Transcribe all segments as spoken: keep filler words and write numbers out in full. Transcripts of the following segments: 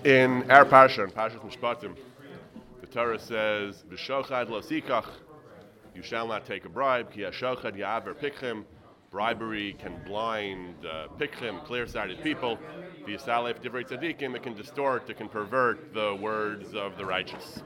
In our parsha, in Parshas Mishpatim, the Torah says, "V'shochad lo sikach," you shall not take a bribe. Ki hashochad ya'aver pikchim, bribery can blind uh, pikchim, clear-sighted people. V'yisalef divrei tzadikim, it can distort, it can pervert the words of the righteous.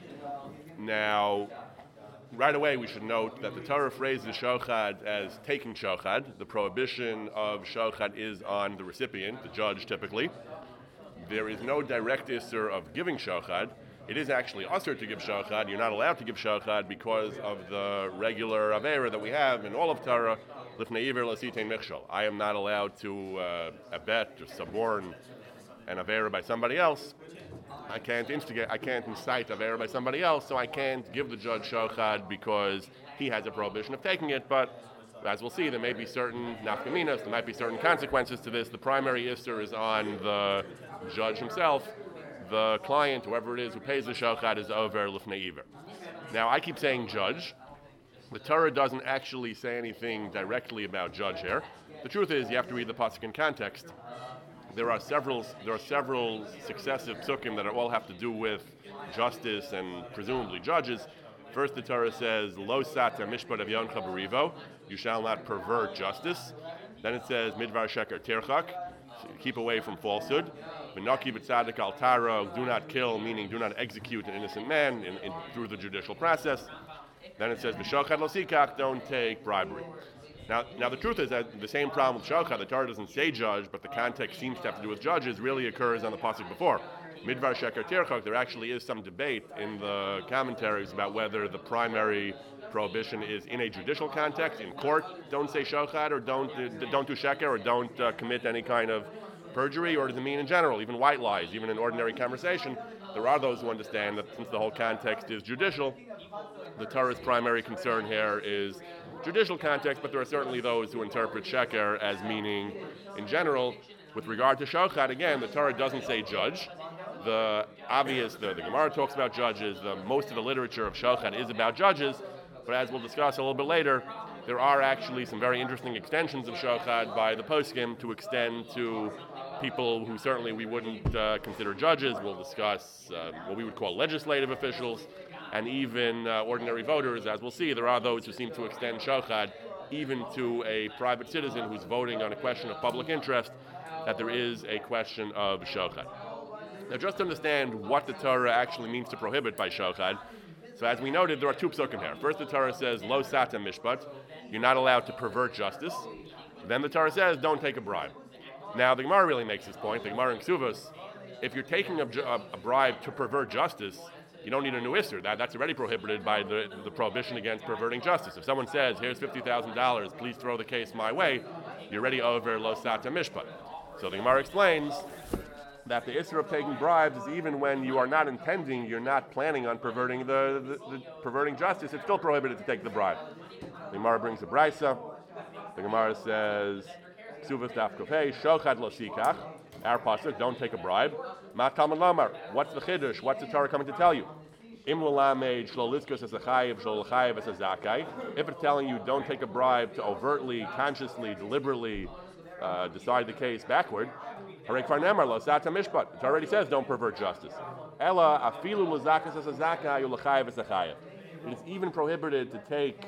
Now, right away we should note that the Torah phrases shochad as taking shochad. The prohibition of shochad is on the recipient, the judge typically. There is no direct issur of giving shochad. It is actually usur to give shochad. You're not allowed to give shochad because of the regular avera that we have in all of Torah. Lifnei iver lo sitein michshol. I am not allowed to uh, abet or suborn an avera by somebody else. I can't instigate. I can't incite avera by somebody else, so I can't give the judge shochad because he has a prohibition of taking it. But as we'll see, there may be certain nafkaminas, there might be certain consequences to this. The primary issur is on the judge himself. The client, whoever it is who pays the shochad, is over lifnei iver. Now, I keep saying judge. The Torah doesn't actually say anything directly about judge here. The truth is, you have to read the pasuk in context. There are several, there are several successive psukim that all have to do with justice and presumably judges. First, the Torah says, "Lo sata mishpat avioncha berivo," you shall not pervert justice. Then it says, "Midvar sheker tirchak," keep away from falsehood. "V'naki b'tzadik al taro," do not kill, meaning do not execute an innocent man in, in, through the judicial process. Then it says, "V'shochad lo sikach," don't take bribery. Now, now the truth is that the same problem with shochad, the Torah doesn't say judge, but the context seems to have to do with judges, really occurs on the pasuk before. Midvar sheker tirchak, there actually is some debate in the commentaries about whether the primary prohibition is in a judicial context, in court, don't say shochad, or don't uh, don't do sheker, or don't uh, commit any kind of perjury, or does it mean in general, even white lies, even in ordinary conversation? There are those who understand that since the whole context is judicial, the Torah's primary concern here is judicial context, but there are certainly those who interpret sheker as meaning in general. With regard to shochad, again, the Torah doesn't say judge. The obvious, the, the Gemara talks about judges, the most of the literature of shochad is about judges, but as we'll discuss a little bit later, there are actually some very interesting extensions of shochad by the poskim to extend to people who certainly we wouldn't uh, consider judges. We'll discuss uh, what we would call legislative officials, and even uh, ordinary voters. As we'll see, there are those who seem to extend shochad even to a private citizen who's voting on a question of public interest, that there is a question of shochad. Now, just to understand what the Torah actually means to prohibit by shochad, so as we noted, there are two psukim here. First, the Torah says, "Lo sata mishpat," you're not allowed to pervert justice. Then the Torah says, "Don't take a bribe." Now, the Gemara really makes this point. The Gemara in Ksuvos, if you're taking a, a, a bribe to pervert justice, you don't need a new issur. That, that's already prohibited by the, the prohibition against perverting justice. If someone says, "Here's fifty thousand dollars, please throw the case my way," you're already over lo sata mishpat. So the Gemara explains that the issur of taking bribes is even when you are not intending, you're not planning on perverting the, the, the perverting justice, it's still prohibited to take the bribe. The Gemara brings a brisa. The Gemara says, "Ksuvos daf kofei shochad lo sikach," our pasuk, don't take a bribe. Ma talmud lamar, what's the chiddush? What's the Torah coming to tell you? Im lalamed shlo litzkos as a chayiv, shlo l'chayiv as a zakai. If it's telling you don't take a bribe to overtly, consciously, deliberately uh, decide the case backward, harei kvar nemar lo sata mishpat. It already says don't pervert justice. Ela afilu l'zakas as a zakai, l'chayiv as a chayiv. It is even prohibited to take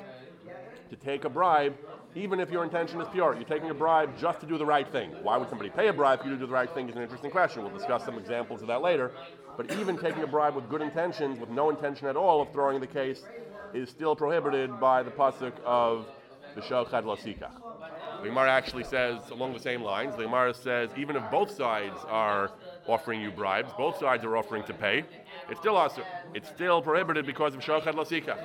to take a bribe, even if your intention is pure. You're taking a bribe just to do the right thing. Why would somebody pay a bribe for you to do the right thing is an interesting question. We'll discuss some examples of that later. But even taking a bribe with good intentions, with no intention at all of throwing the case, is still prohibited by the pasuk of the shochad lo sikach. The Gemara actually says, along the same lines, the Gemara says, even if both sides are offering you bribes, both sides are offering to pay, it's still also, it's still prohibited because of shochad lo sikach.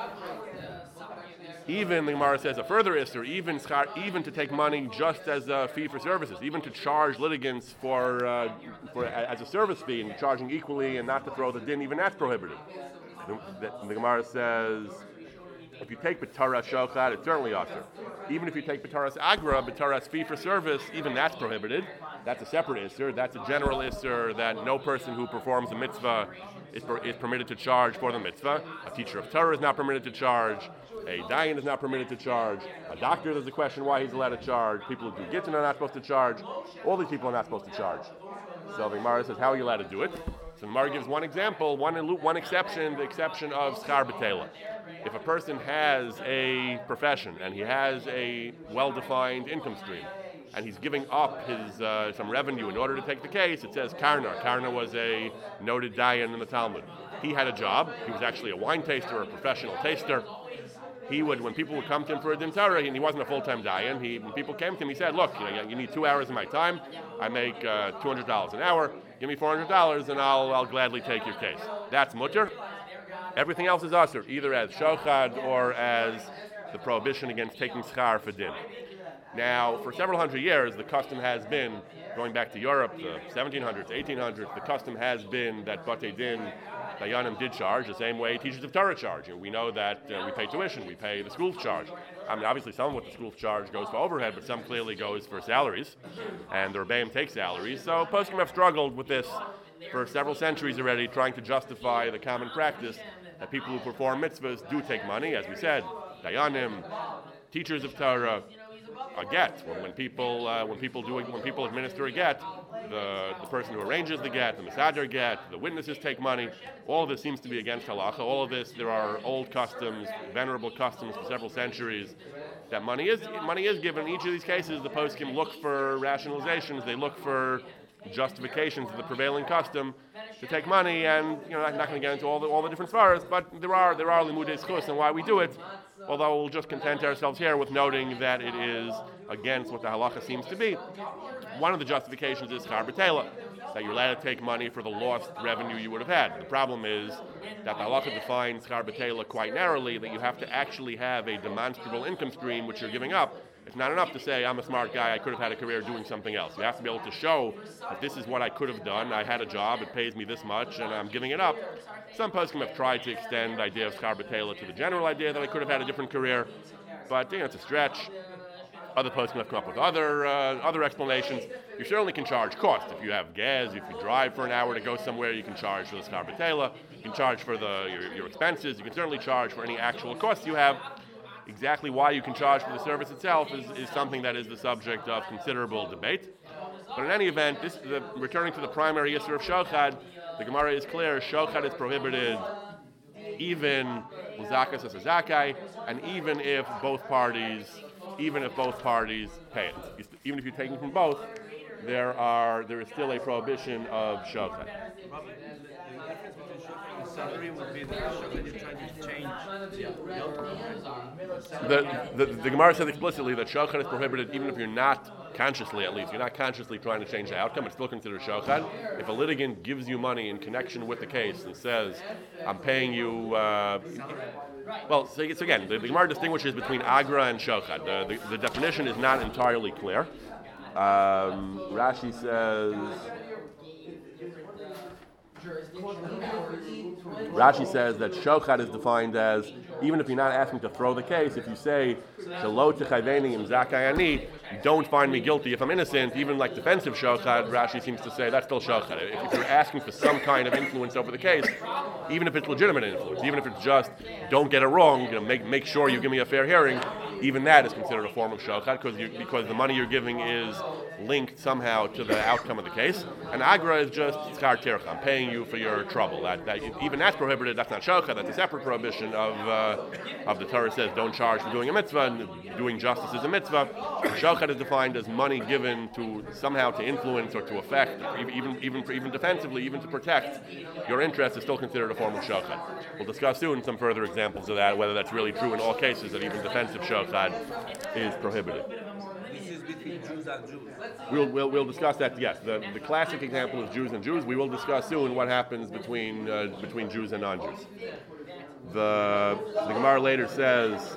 Even, the Gemara says, a further issur, even even to take money just as a fee for services, even to charge litigants for, uh, for as a service fee and charging equally and not to throw the din, even that's prohibited. The, the, the Gemara says, if you take b'taras shochad, it's certainly usur. Even if you take b'taras agra, b'taras fee for service, even that's prohibited. That's a separate issur. That's a general issur that no person who performs a mitzvah is, per, is permitted to charge for the mitzvah. A teacher of Torah is not permitted to charge. A dayan is not permitted to charge. A doctor, there's a question why he's allowed to charge. People who do gittin are not supposed to charge. All these people are not supposed to charge. So the Gemara says, how are you allowed to do it? So the Gemara gives one example, one one exception, the exception of schar b'tela. If a person has a profession and he has a well-defined income stream, and he's giving up his uh, some revenue in order to take the case, it says Karna. Karna was a noted dayan in the Talmud. He had a job. He was actually a wine taster, a professional taster. He would, when people would come to him for a din Torah, and he wasn't a full-time dayan, he, when people came to him, he said, look, you know, you need two hours of my time. I make uh, two hundred dollars an hour. Give me four hundred dollars, and I'll, I'll gladly take your case. That's mutter. Everything else is asur, either as shochad or as the prohibition against taking schar for din. Now, for several hundred years, the custom has been, going back to Europe, the seventeen hundreds, eighteen hundreds, the custom has been that Batei Din, Dayanim did charge the same way teachers of Torah charge. You know, we know that uh, we pay tuition, we pay the school's charge. I mean, obviously some of what the school's charge goes for overhead, but some clearly goes for salaries, and the Rebbeim take salaries. So poskim have struggled with this for several centuries already, trying to justify the common practice that people who perform mitzvahs do take money, as we said, Dayanim, teachers of Torah, a get. When, when people uh, when people do when people administer a get, the, the person who arranges the get, the mesader get, the witnesses take money. All of this seems to be against halacha. All of this, there are old customs, venerable customs for several centuries that money is money is given. In each of these cases, the poskim look for rationalizations. They look for justifications of the prevailing custom to take money, and you know, I'm not going to get into all the all the different svaras, but there are there are limudei zchus and why we do it. Although we'll just content ourselves here with noting that it is against what the halacha seems to be. One of the justifications is schar b'tela, that you're allowed to take money for the lost revenue you would have had. The problem is that the halacha defines schar b'tela quite narrowly, that you have to actually have a demonstrable income stream which you're giving up. It's not enough to say, I'm a smart guy, I could have had a career doing something else. You have to be able to show that this is what I could have done. I had a job, it pays me this much, and I'm giving it up. Some poskim have tried to extend the idea of schar b'tela to the general idea that I could have had a different career, but you know, it's a stretch. Other poskim have come up with other uh, other explanations. You certainly can charge cost. If you have gas, if you drive for an hour to go somewhere, you can charge for the schar b'tela. You can charge for the your, your expenses. You can certainly charge for any actual costs you have. Exactly why you can charge for the service itself is, is something that is the subject of considerable debate. But in any event, this, the, returning to the primary issue of shochad, the Gemara is clear, shochad is prohibited even l'zakas as a zakai, and even if both parties, even if both parties pay it. Even if you're taking from both, there are there is still a prohibition of shochad. Salary would be the issue when you're trying to change the the, the Gemara says explicitly that shochad is prohibited even if you're not consciously, at least, you're not consciously trying to change the outcome. It's still considered shochad. If a litigant gives you money in connection with the case and says, I'm paying you, uh, well, so, so again, the, the Gemara distinguishes between agra and shochad. The, the, the definition is not entirely clear. Um, Rashi says, Rashi says that shochad is defined as, even if you're not asking to throw the case, if you say, Shelo techayveni im zakai ani, don't find me guilty if I'm innocent, even like defensive shochad, Rashi seems to say that's still shochad. If, if you're asking for some kind of influence over the case, even if it's legitimate influence, even if it's just, don't get it wrong, you know, make make sure you give me a fair hearing, even that is considered a form of shochad because you, because the money you're giving is linked somehow to the outcome of the case. And agra is just schar tircha, I'm paying you for your trouble. That, that even that's prohibited. That's not shochad. That's a separate prohibition of uh, of the Torah says don't charge for doing a mitzvah, and doing justice is a mitzvah. Shochad is defined as money given to somehow to influence or to affect, even even even defensively, even to protect your interest, is still considered a form of shochad. We'll discuss soon some further examples of that, whether that's really true in all cases, that even defensive shochad is prohibited. This is between Jews and Jews. We'll, we'll we'll discuss that. Yes, the the classic example is Jews and Jews. We will discuss soon what happens between uh, between Jews and non-Jews. The the Gemara later says.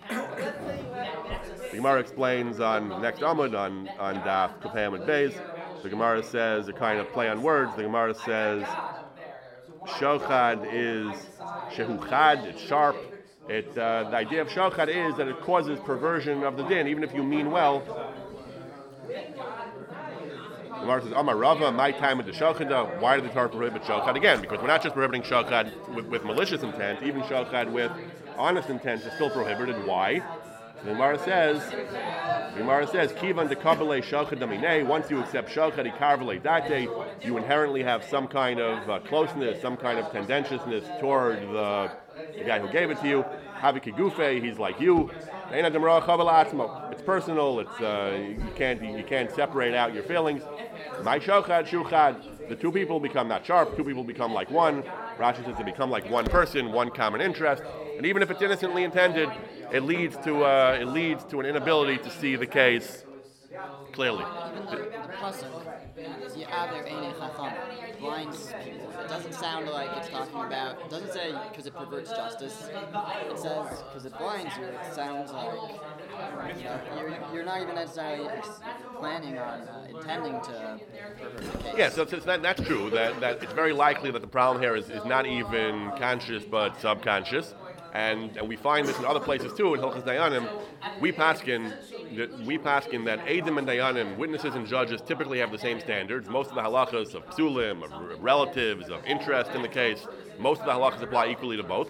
The Gemara explains on the next Amud on on Daf Kufay Amud Beis. The Gemara says a kind of play on words. The Gemara says shochad is shehuchad. It's sharp. It uh, the idea of shochad is that it causes perversion of the din, even if you mean well. The Gemara says, Amar Rava, my time with the shochad. Why did the Torah prohibit shochad? Again, because we're not just prohibiting shochad with, with malicious intent, even shochad with honest intent is still prohibited. Why? The Gemara says, the Gemara says, Kivan de kabale shachad damine. Once you accept shachad ikarvale date, you inherently have some kind of uh, closeness, some kind of tendentiousness toward the, the guy who gave it to you. Haviki gufe, he's like you. It's personal. It's uh, you can't you can't separate out your feelings. My shachad shuchad. The two people become not sharp. Two people become like one. Rashi says they become like one person, one common interest. And even if it's innocently intended, it leads to uh, it leads to an inability to see the case clearly. Even the, the pasuk, Ye'aver einei chacham, blinds people. It doesn't sound like it's talking about. It doesn't say because it perverts justice. It says because it blinds you. It sounds like you know you're, you're not even necessarily planning on uh, intending to pervert the case. Yeah, so, so that, that's true. That that it's very likely that the problem here is, is not even conscious but subconscious. And, and we find this in other places too. In Hilchos Dayanim, we paskin that we paskin that Eidim and Dayanim, witnesses and judges, typically have the same standards. Most of the halachas of psulim, of relatives, of interest in the case, most of the halachas apply equally to both.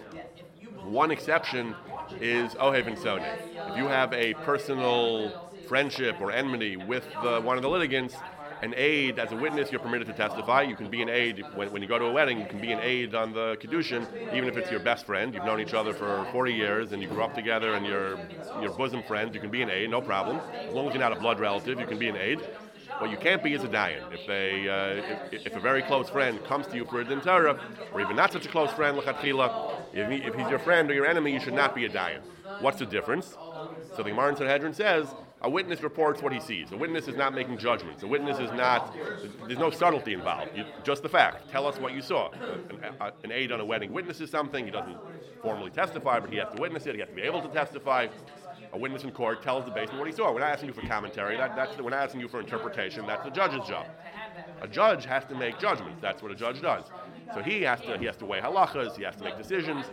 One exception is Ohev and Soni. If you have a personal friendship or enmity with the, one of the litigants, an aide, as a witness, you're permitted to testify. You can be an aide when, when you go to a wedding. You can be an aide on the Kiddushin, even if it's your best friend. You've known each other for forty years, and you grew up together, and you're your bosom friends. You can be an aide, no problem. As long as you're not a blood relative, you can be an aide. What you can't be is a dayan. If a uh, if, if a very close friend comes to you for a din Torah, or even not such a close friend, l'chatchila, if, he, if he's your friend or your enemy, you should not be a dayan. What's the difference? So the Gemara in Sanhedrin says, a witness reports what he sees. A witness is not making judgments. A witness is not, there's no subtlety involved. You, just the fact. Tell us what you saw. An, a, an aide on a wedding witnesses something. He doesn't formally testify, but he has to witness it. He has to be able to testify. A witness in court tells the basement what he saw. We're not asking you for commentary. That, that's the, we're not asking you for interpretation. That's the judge's job. A judge has to make judgments. That's what a judge does. So he has to he has to weigh halachas. He has to make decisions.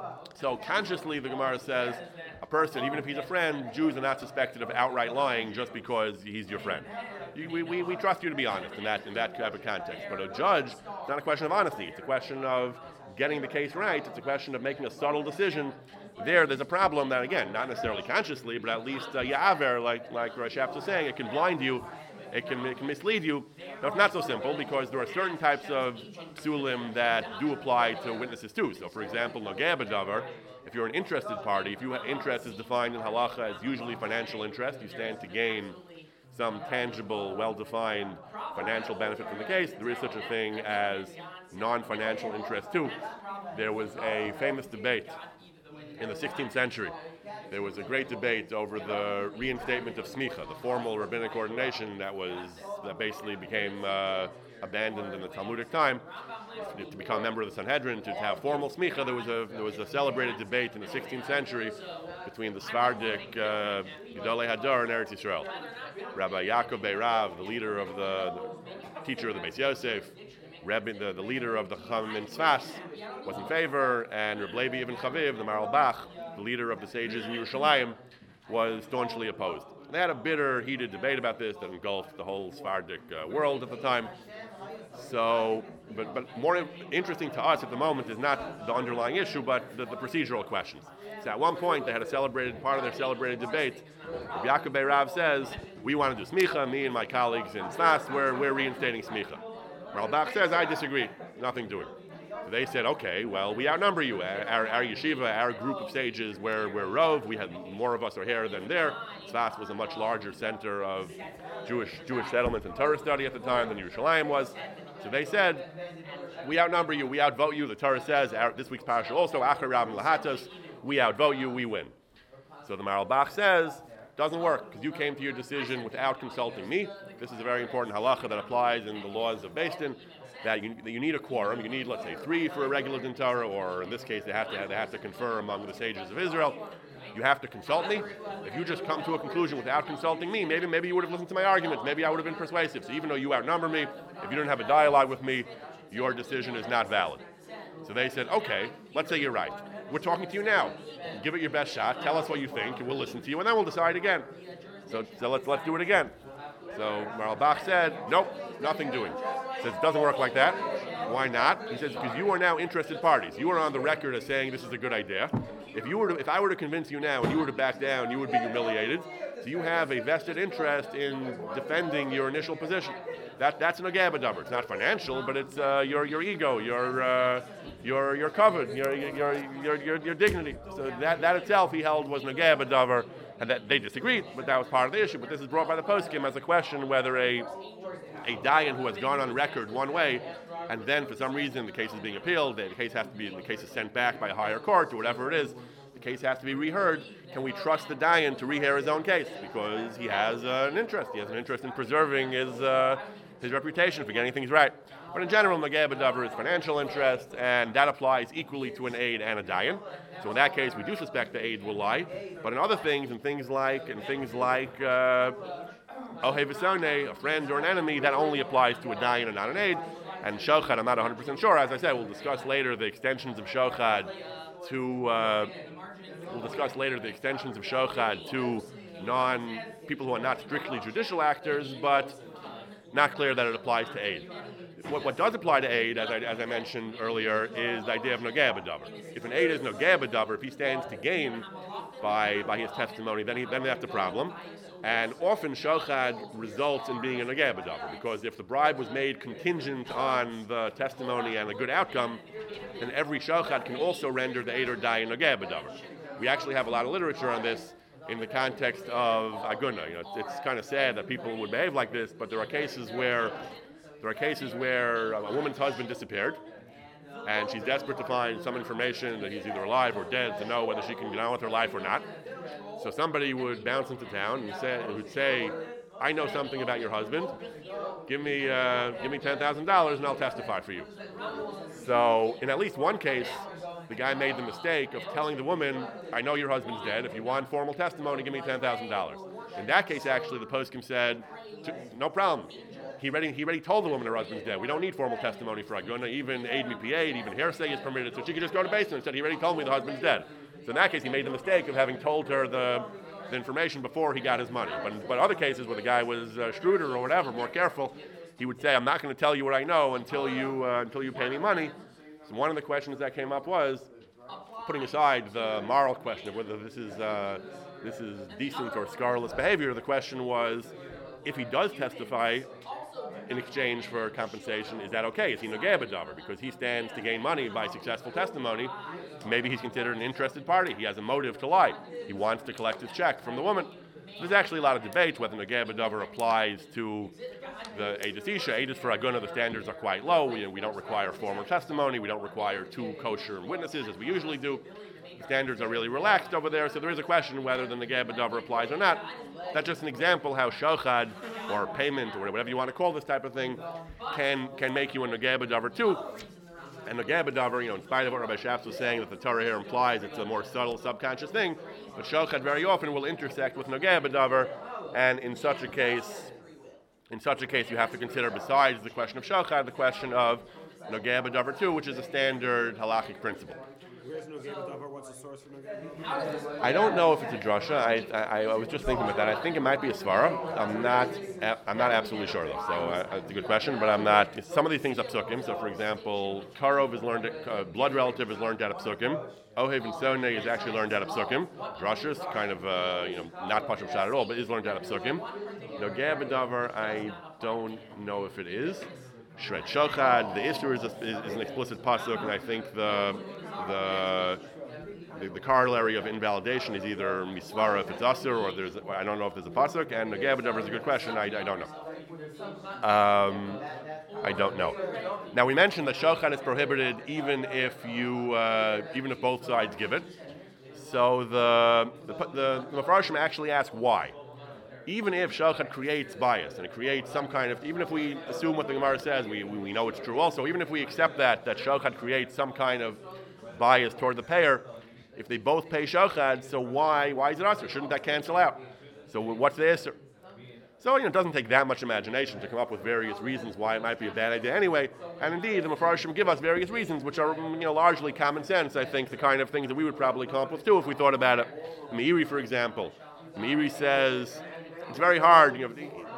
So consciously, the Gemara says, a person, even if he's a friend, Jews are not suspected of outright lying just because he's your friend. You, we, we, we trust you to be honest in that in that type of context. But a judge, it's not a question of honesty. It's a question of getting the case right. It's a question of making a subtle decision. There, there's a problem that, again, not necessarily consciously, but at least uh, Ya'aver, like like Rosh Hashanah was saying, it can blind you. It can, it can mislead you. Now, it's not so simple because there are certain types of psulim that do apply to witnesses too. So, for example, nogea b'davar, if you're an interested party, if you have interest is defined in halacha as usually financial interest, you stand to gain some tangible, well-defined financial benefit from the case. There is such a thing as non-financial interest too. There was a famous debate in the sixteenth century. There was a great debate over the reinstatement of smicha, the formal rabbinic ordination that was that basically became uh, abandoned in the Talmudic time. To become a member of the Sanhedrin, to have formal smicha, there was a there was a celebrated debate in the sixteenth century between the Sephardic uh, Gedolei Hador and Eretz Yisrael. Rabbi Yaakov Beirav, the leader of the, the teacher of the Beis Yosef, Rebbe, the, the leader of the Chacham in Tzfas, was in favor, and Reb Levi Ibn Chaviv, the Maral Bach, the leader of the sages in Yerushalayim, was staunchly opposed. They had a bitter, heated debate about this that engulfed the whole Sephardic uh, world at the time. So, but, but more interesting to us at the moment is not the underlying issue, but the, the procedural questions. So at one point, they had a celebrated, part of their celebrated debate. Yaakov Beirav says, we want to do smicha, me and my colleagues in Tzfas, we're, we're reinstating smicha. Maral Bach says, I disagree, nothing doing. They said, okay, well, we outnumber you. Our, our yeshiva, our group of sages, we're, we're Rov. We had more of us are here than there. Tzfas was a much larger center of Jewish Jewish settlement and Torah study at the time than Yerushalayim was. So they said, we outnumber you, we outvote you. The Torah says, our, this week's parasha also, Achar Rabim Lahatos, we outvote you, we win. So the Maral Bach says, doesn't work, because you came to your decision without consulting me. This is a very important halacha that applies in the laws of Beis Din. That you, that you need a quorum. You need, let's say, three for a regular din Torah, or in this case, they have to have, they have to confer among the sages of Israel. You have to consult me. If you just come to a conclusion without consulting me, maybe maybe you would have listened to my arguments. Maybe I would have been persuasive. So even though you outnumber me, if you don't have a dialogue with me, your decision is not valid. So they said, okay, let's say you're right. We're talking to you now. Give it your best shot. Tell us what you think, and we'll listen to you, and then we'll decide again. So, so let's let's do it again. So Maral Bach said, nope, nothing doing. Says it doesn't work like that. Why not? He says, because you are now interested parties. You are on the record as saying this is a good idea. If you were to, if I were to convince you now and you were to back down, you would be humiliated. So you have a vested interest in defending your initial position. That that's an agaba davar. It's not financial, but it's uh, your your ego, your uh, your your covet, your your your your your dignity. So that that itself he held was an agaba davar, and that they disagreed, but that was part of the issue. But this is brought by the poskim as a question whether a a dayan who has gone on record one way, and then for some reason the case is being appealed, the case has to be the case is sent back by a higher court or whatever it is. The case has to be reheard. Can we trust the dayan to rehear his own case because he has uh, an interest? He has an interest in preserving his uh, his reputation for getting things right. But in general, Nageh B'Davar is financial interest, and that applies equally to an aid and a dayan. So in that case, we do suspect the aid will lie. But in other things, and things like and things like uh, Ohei V'Sonei, a friend or an enemy, that only applies to a dayan and not an aid. And Shochad, I'm not one hundred percent sure. As I said, we'll discuss later the extensions of Shochad to. Uh, we'll discuss later the extensions of Shochad to non people who are not strictly judicial actors, but not clear that it applies to aid. What, what does apply to aid, as I, as I mentioned earlier, is the idea of Nogeh B'Davar. If an aid is Nogeh B'Davar, if he stands to gain by by his testimony, then he, then that's a problem. And often Shochad results in being a Nogeh B'Davar, because if the bribe was made contingent on the testimony and a good outcome, then every Shochad can also render the aid or dayan Nogeh B'Davar. We actually have a lot of literature on this in the context of aguna. You know, it's, it's kind of sad that people would behave like this, but there are cases where there are cases where a woman's husband disappeared, and she's desperate to find some information that he's either alive or dead to know whether she can get on with her life or not. So somebody would bounce into town and say, would say, "I know something about your husband. Give me, uh, give me ten thousand dollars, and I'll testify for you." So in at least one case, the guy made the mistake of telling the woman, "I know your husband's dead. If you want formal testimony, give me ten thousand dollars." In that case, actually, the poskim said, "No problem. He already, he already told the woman her husband's dead. We don't need formal testimony for aguna. Even aid me pied, even hearsay is permitted. So she could just go to basement and said, he already told me the husband's dead." So in that case, he made the mistake of having told her the, the information before he got his money. But but other cases where the guy was uh, shrewder or whatever, more careful, he would say, "I'm not going to tell you what I know until you uh, until you pay me money." So one of the questions that came up was, putting aside the moral question of whether this is uh, this is decent or scurrilous behavior, the question was, if he does testify in exchange for compensation, is that okay? Is he Nogeh B'Davar? Because he stands to gain money by successful testimony. Maybe he's considered an interested party. He has a motive to lie. He wants to collect his check from the woman. There's actually a lot of debate whether Nogeh B'Davar applies to the Eidus Isha. Eidus for Aguna, the standards are quite low. We, we don't require formal testimony. We don't require two kosher witnesses as we usually do. The standards are really relaxed over there, so there is a question whether the Nogeh B'Davar applies or not. That's just an example how Shochad, or payment, or whatever you want to call this type of thing, can can make you a Nogeh B'Davar too. And Nogeh B'Davar, you know, in spite of what Rabbi Shafs was saying that the Torah here implies it's a more subtle, subconscious thing, but Shochad very often will intersect with Nogeh B'Davar, and in such a case, in such a case, you have to consider, besides the question of Shochad, the question of Nogeh B'Davar too, which is a standard halachic principle. Where's Nogeh B'Davar? What's the source for Nogeh B'Davar? I don't know if it's a drasha. I, I I was just thinking about that. I think it might be a svara. I'm not I'm not absolutely sure though. So uh, it's a good question, but I'm not. Some of these things are psukim. So for example, karov is learned. At, uh, blood relative is learned out of psukim. Ohei V'Sonei is actually learned out of psukim. Drashas, kind of uh, you know not pashut shot at all, but is learned out of psukim. Nogeh B'Davar, I don't know if it is. Shred Shochad, the Isser is, a, is, is an explicit pasuk, and I think the the the, the corollary of invalidation is either misvara if it's asur, or there's I don't know if there's a pasuk. And Nogeh B'Davar is a good question. I, I don't know. Um, I don't know. Now we mentioned that Shochad is prohibited even if you uh, even if both sides give it. So the the the, the Mefarshim actually ask why. Even if Shochad creates bias, and it creates some kind of, even if we assume what the Gemara says, we, we, we know it's true also, even if we accept that, that Shochad creates some kind of bias toward the payer, if they both pay Shochad, so why why is it Asr? Shouldn't that cancel out? So what's the Isser? So, you know, it doesn't take that much imagination to come up with various reasons why it might be a bad idea anyway, and indeed, the Mefarshim give us various reasons, which are, you know, largely common sense, I think, the kind of things that we would probably come up with too if we thought about it. Meiri, for example. Meiri says, it's very hard, you know,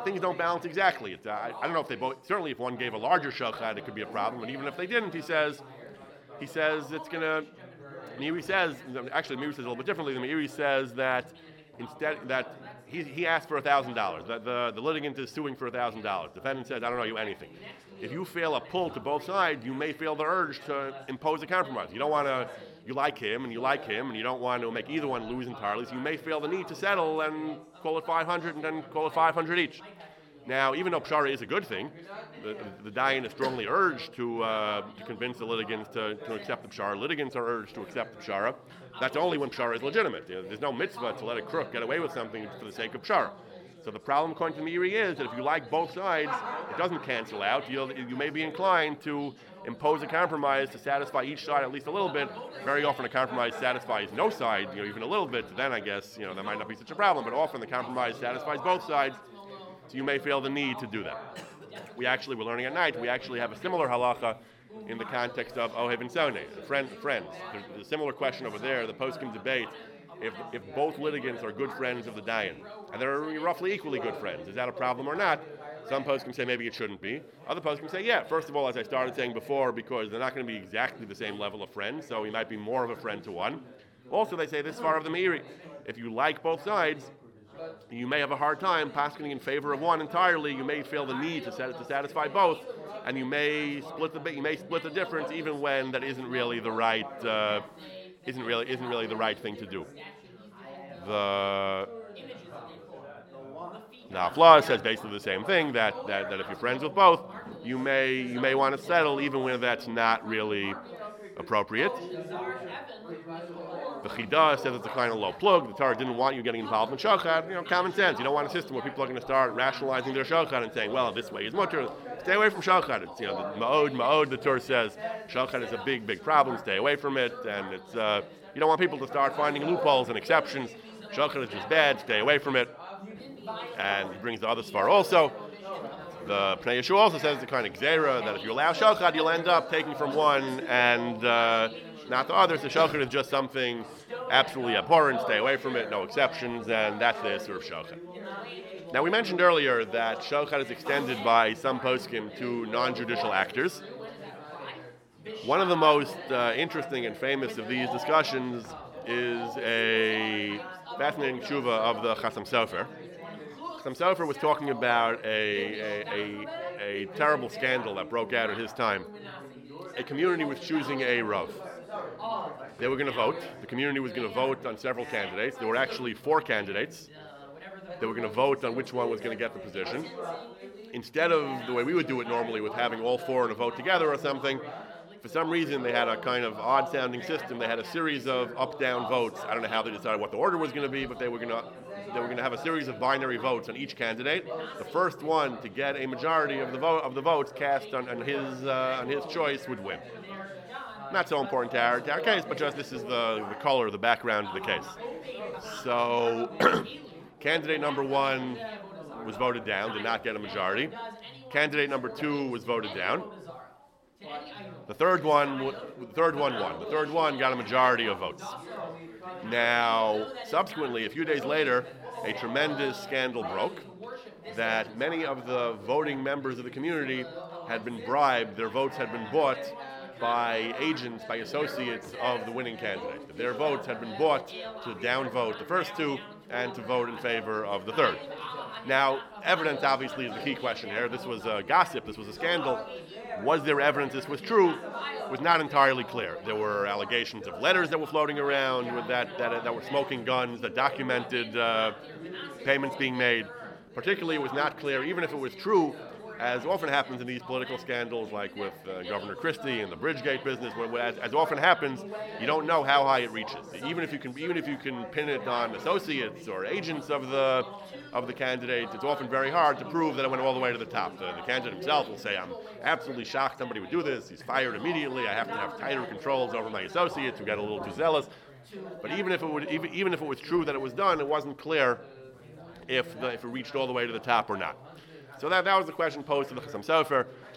things don't balance exactly. It's, uh, I, I don't know if they both. Certainly, if one gave a larger shachad, it could be a problem. But even if they didn't, he says, he says it's gonna. Meiri says, actually, Meiri says a little bit differently. The Meiri says that instead that he he asked for a thousand dollars. That the the litigant is suing for a thousand dollars. Defendant says, I don't owe you anything. If you feel a pull to both sides, you may feel the urge to impose a compromise. You don't want to. You like him and you like him, and you don't want to make either one lose entirely. So you may feel the need to settle and call it five hundred, and then call it five hundred each. Now, even though pshara is a good thing, the, the, the dayan is strongly urged to uh, to convince the litigants to, to accept the pshara. Litigants are urged to accept the pshara. That's only when pshara is legitimate. You know, there's no mitzvah to let a crook get away with something for the sake of pshara. So the problem, according to Meiri, is that if you like both sides, it doesn't cancel out. You'll, you may be inclined to impose a compromise to satisfy each side at least a little bit. Very often a compromise satisfies no side, you know, even a little bit. Then I guess, you know, that might not be such a problem. But often the compromise satisfies both sides. So you may feel the need to do that. We actually, we're learning at night, we actually have a similar halacha in the context of Ohev and Soneh, friend, friends. There's, there's a similar question over there, the poskim debate, if, if both litigants are good friends of the dayan, and they're roughly equally good friends, is that a problem or not? Some poskim say maybe it shouldn't be. Other poskim say, yeah, first of all, as I started saying before, because they're not going to be exactly the same level of friends, so he might be more of a friend to one. Also, they say this far of the Meiri. If you like both sides, you may have a hard time paskening in favor of one entirely. You may feel the need to, set, to satisfy both, and you may split the you may split the difference, even when that isn't really the right uh, isn't really isn't really the right thing to do. The Nafla says basically the same thing, that, that that if you're friends with both, you may you may want to settle even when that's not really appropriate. The Chidah says it's a kind of low plug. The Torah didn't want you getting involved in shachad. You know, common sense. You don't want a system where people are going to start rationalizing their shachad and saying, well, this way is mutter. Stay away from shachad. It's, you know, the ma'od, ma'od, the Torah says, shachad is a big, big problem. Stay away from it. And it's, uh, you don't want people to start finding loopholes and exceptions. Shachad is just bad. Stay away from it. And he brings the other svar also. The Pnei Yeshua also says the kind of gzera that if you allow shachad, you'll end up taking from one and uh, not the other. So shachad is just something absolutely abhorrent. Stay away from it. No exceptions, and that's the issur of shachad. Now we mentioned earlier that shachad is extended by some poskim to non-judicial actors. One of the most uh, interesting and famous of these discussions is a fascinating tshuva of the Chassam Sofer. Chassam Sofer was talking about a, a, a, a terrible scandal that broke out at his time. A community was choosing a Rav. They were going to vote. The community was going to vote on several candidates. There were actually four candidates. They were going to vote on which one was going to get the position. Instead of the way we would do it normally with having all four in a vote together or something, for some reason they had a kind of odd-sounding system. They had a series of up-down votes. I don't know how they decided what the order was going to be, but they were going to they were going to have a series of binary votes on each candidate. The first one to get a majority of the vote of the votes cast on, on his uh, on his choice would win. Not so important to our, to our case, but just this is the, the color, the background of the case. So, candidate number one was voted down, did not get a majority. Candidate number two was voted down. The third one, the third one won. The third one got a majority of votes. Now, subsequently, a few days later, a tremendous scandal broke that many of the voting members of the community had been bribed, their votes had been bought by agents, by associates of the winning candidate. Their votes had been bought to downvote the first two and to vote in favor of the third. Now, evidence obviously is the key question here. This was a gossip, this was a scandal. Was there evidence this was true? It was not entirely clear. There were allegations of letters that were floating around with that, that, that were smoking guns, that documented uh, payments being made. Particularly, it was not clear, even if it was true, as often happens in these political scandals, like with uh, Governor Christie and the Bridgegate business, where, as, as often happens, you don't know how high it reaches. Even if you can, even if you can pin it on associates or agents of the of the candidate, it's often very hard to prove that it went all the way to the top. The, the candidate himself will say, "I'm absolutely shocked somebody would do this. He's fired immediately. I have to have tighter controls over my associates who got a little too zealous." But even if it would, even, even if it was true that it was done, it wasn't clear if the, if it reached all the way to the top or not. So that, that was the question posed to the Chassam Sofer.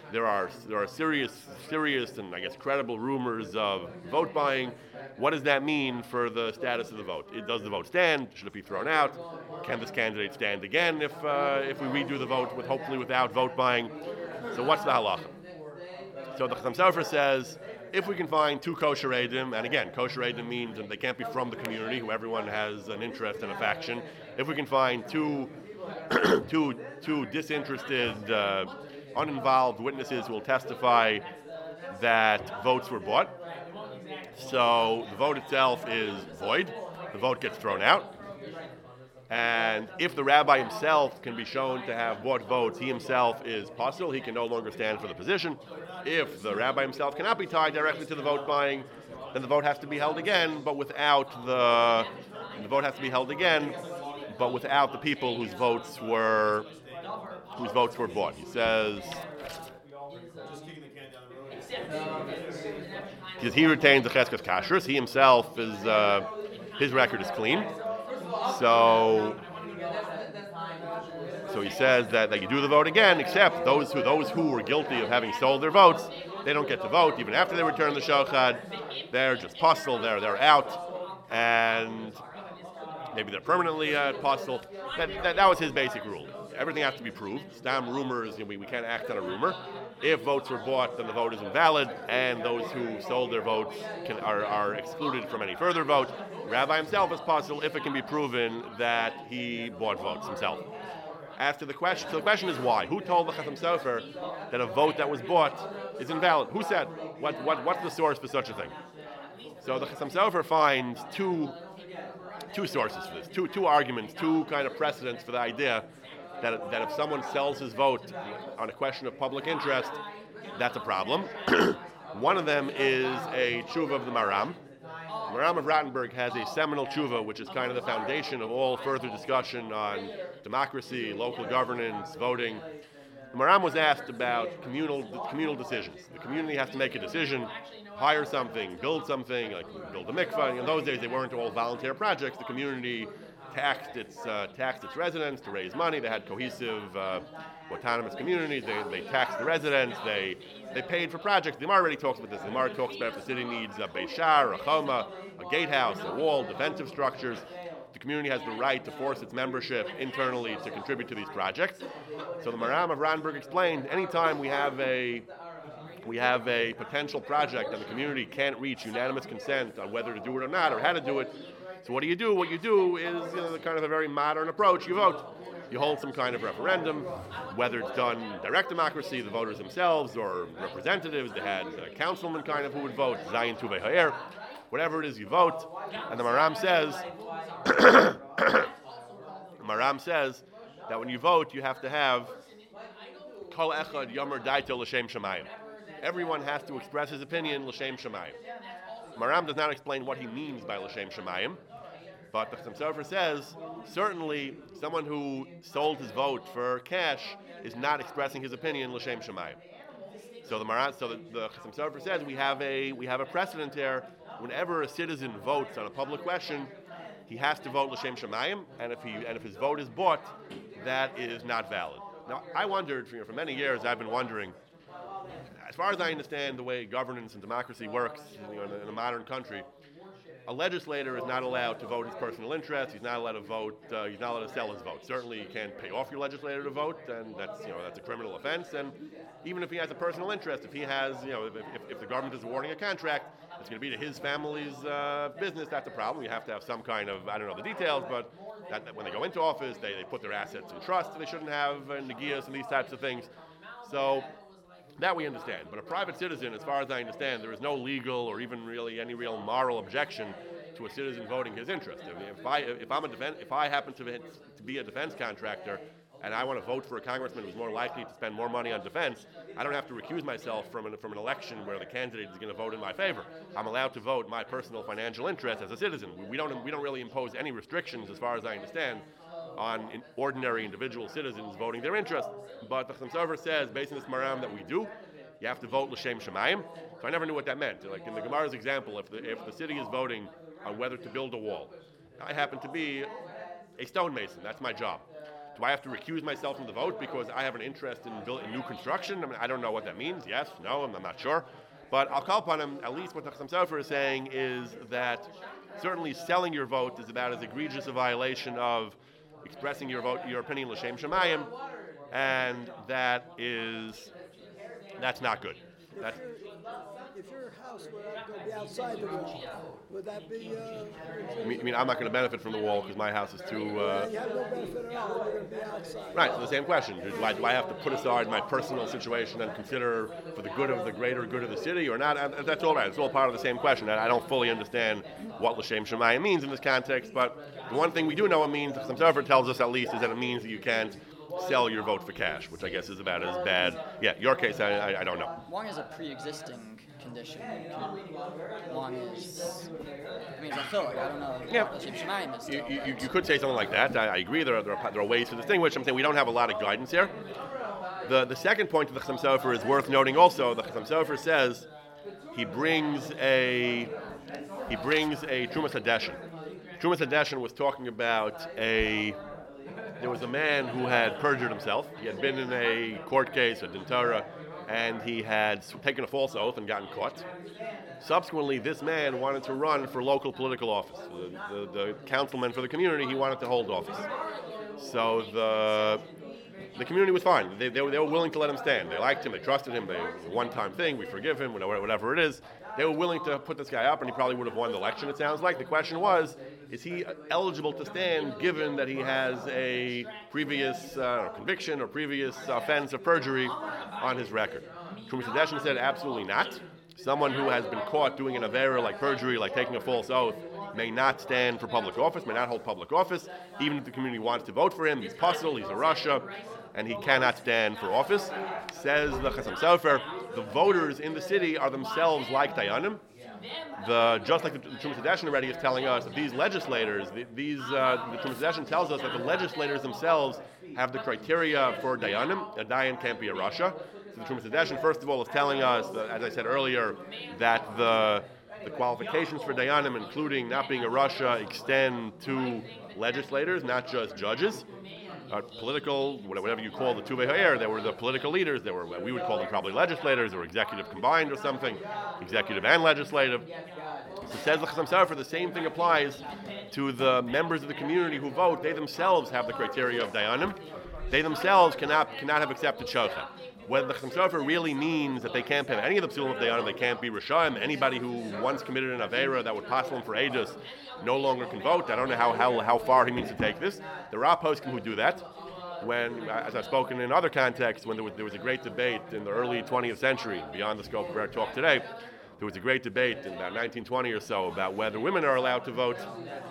there are there are serious, serious and I guess credible rumors of vote buying. What does that mean for the status of the vote? It, does the vote stand? Should it be thrown out? Can this candidate stand again if uh, if we redo the vote with hopefully without vote buying? So what's the halacha? So the Chassam Sofer says, if we can find two kosher edim, and again, kosher edim means that they can't be from the community, who everyone has an interest in a faction. If we can find two, two, two disinterested, uh, uninvolved witnesses who will testify that votes were bought, so the vote itself is void, the vote gets thrown out. And if the rabbi himself can be shown to have bought votes, he himself is possible, he can no longer stand for the position. If the rabbi himself cannot be tied directly to the vote buying, then the vote has to be held again, but without the the vote has to be held again, but without the people whose votes were whose votes were bought. He says because he retains the cheskes kashrus, he himself is uh, his record is clean. So, so he says that, that you do the vote again, except those who those who were guilty of having sold their votes, they don't get to vote even after they return the shochad. They're just postal. They're they're out, and maybe they're permanently uh, postal. That, that that was his basic rule. Everything has to be proved. Stam rumors, you know, we, we can't act on a rumor. If votes were bought, then the vote is invalid, and those who sold their votes can, are, are excluded from any further vote. Rabbi himself is possible if it can be proven that he bought votes himself. As to the question, so the question is why? Who told the Chassam Sofer that a vote that was bought is invalid? Who said? What, what, what's the source for such a thing? So the Chassam Sofer finds two, two sources for this, two, two arguments, two kind of precedents for the idea that, that if someone sells his vote on a question of public interest, that's a problem. One of them is a tshuva of the Maram. Maram of Rottenburg has a seminal tshuva, which is kind of the foundation of all further discussion on democracy, local governance, voting. The Maram was asked about communal communal decisions. The community has to make a decision, hire something, build something, like build a mikvah. In those days, they weren't all volunteer projects. The community taxed its uh, taxed its residents to raise money. They had cohesive, uh, autonomous communities. They, they taxed the residents. They they paid for projects. The Gemara already talks about this. The Gemara talks about if the city needs a Beishar, a Choma, a gatehouse, a wall, defensive structures. The community has the right to force its membership internally to contribute to these projects. So the Maram of Rottenburg explained, anytime we have a we have a potential project and the community can't reach unanimous consent on whether to do it or not or how to do it, so what do you do? What you do is, you know, the kind of a very modern approach. You vote. You hold some kind of referendum, whether it's done direct democracy, the voters themselves, or representatives. They had a councilman kind of who would vote, Zayin Tuvei Ha'er. Whatever it is, you vote. And the Maram says, Maram says that when you vote, you have to have Kol Echad Yomer Daito L'Shem Shemayim. Everyone has to express his opinion L'Shem Shemayim. Maram does not explain what he means by L'Shem Shemayim, but the Chassam Sofer says certainly someone who sold his vote for cash is not expressing his opinion L'Shem Shemayim. So the Maram, so the, the Chassam Sofer says we have a we have a precedent here. Whenever a citizen votes on a public question, he has to vote L'Shem Shemayim, and if he and if his vote is bought, that is not valid. Now, I wondered for, you know, for many years. I've been wondering. As far as I understand the way governance and democracy works, you know, in, a, in a modern country, a legislator is not allowed to vote his personal interest. He's not allowed to vote. Uh, he's not allowed to sell his vote. Certainly, you can't pay off your legislator to vote, and that's you know that's a criminal offense. And even if he has a personal interest, if he has you know if, if, if the government is awarding a contract, it's going to be to his family's uh, business. That's a problem. You have to have some kind of I don't know the details, but that, that when they go into office, they, they put their assets in trust. They shouldn't have uh, negias and these types of things. So. That we understand, but a private citizen, as far as I understand, there is no legal or even really any real moral objection to a citizen voting his interest. If I, if I'm a defense, if I happen to be, to be a defense contractor and I want to vote for a congressman who's more likely to spend more money on defense, I don't have to recuse myself from an, from an election where the candidate is going to vote in my favor. I'm allowed to vote my personal financial interest as a citizen. We don't we don't really impose any restrictions, as far as I understand, on in ordinary individual citizens voting their interest. But the Chassam Sofer says, based on this Maram, that we do, you have to vote L'Shem Shemayim. So I never knew what that meant. Like in the Gemara's example, if the, if the city is voting on whether to build a wall, I happen to be a stonemason. That's my job. Do I have to recuse myself from the vote because I have an interest in, build, in new construction? I mean, I don't know what that means. Yes, no, I'm, I'm not sure. But I'll call upon him, at least what the Chassam Sofer is saying is that certainly selling your vote is about as egregious a violation of expressing your vote, your opinion, l'shem shemayim, and that is, that's not good. That's, if your house were going to be outside the wall, would that be? Uh, I mean, I mean, I'm not going to benefit from the wall because my house is too. Uh, you have no benefit at all. You're going to be outside. Right. So the same question: do I, do I have to put aside my personal situation and consider for the good of the greater good of the city, or not? And that's all right. It's all part of the same question. I don't fully understand what l'shem shemayim means in this context, but the one thing we do know it means, some Sofer tells us at least, is that it means that you can't sell your vote for cash, which I guess is about as bad. Yeah, your case, I, I, I don't know. One is a pre-existing condition. One is, I mean, it's a filler. I don't know. Yeah. L'shem shemayim is You, still, you, but- you could say something like that. I, I agree. There are, there, are, there are ways to distinguish. I'm saying we don't have a lot of guidance here. The the second point of the Chassam Sofer is worth noting also. The Chassam Sofer says he brings a he brings a Trumas Hadeshin. Trumas Hadeshin was talking about a there was a man who had perjured himself. He had been in a court case, a din Torah, and he had taken a false oath and gotten caught. Subsequently, this man wanted to run for local political office. The, the, the councilman for the community, he wanted to hold office. So the the community was fine. They, they, were, they were willing to let him stand. They liked him. They trusted him. They, it was a one-time thing. We forgive him, whatever, whatever it is. They were willing to put this guy up, and he probably would have won the election, it sounds like. The question was, is he eligible to stand given that he has a previous uh, conviction or previous offense of perjury on his record? Trumas Hadeshin said absolutely not. Someone who has been caught doing an avera like perjury, like taking a false oath, may not stand for public office, may not hold public office, even if the community wants to vote for him. He's puzzled, he's a Russia, and he cannot stand for office. Says the Chassam Sofer, the voters in the city are themselves like Dayanim. The, just like the, the Trumas Hadeshin already is telling us, that these legislators, the, these, uh, the Trumas Hadeshin tells us that the legislators themselves have the criteria for Dayanim. A Dayan can't be a Russia. So the Trumas Hadeshin, first of all, is telling us, that, as I said earlier, that the The qualifications for Dayanim, including not being a Russia, extend to legislators, not just judges. Uh, political, whatever you call the Tuvei Ha'er, they were the political leaders. They were, we would call them probably legislators or executive combined or something, executive and legislative. So says the Chassam Sofer, the same thing applies to the members of the community who vote. They themselves have the criteria of Dayanim. They themselves cannot cannot have accepted Shochet. Whether the Chassam Sofer really means that they can't have any of the psulim of Dayanim, they can't be Rishayim. Anybody who once committed an Aveira that would pass them for ages no longer can vote. I don't know how how, how far he means to take this. There are poskim who do that. When, as I've spoken in other contexts, when there was, there was a great debate in the early twentieth century, beyond the scope of our talk today, there was a great debate in about nineteen twenty or so about whether women are allowed to vote.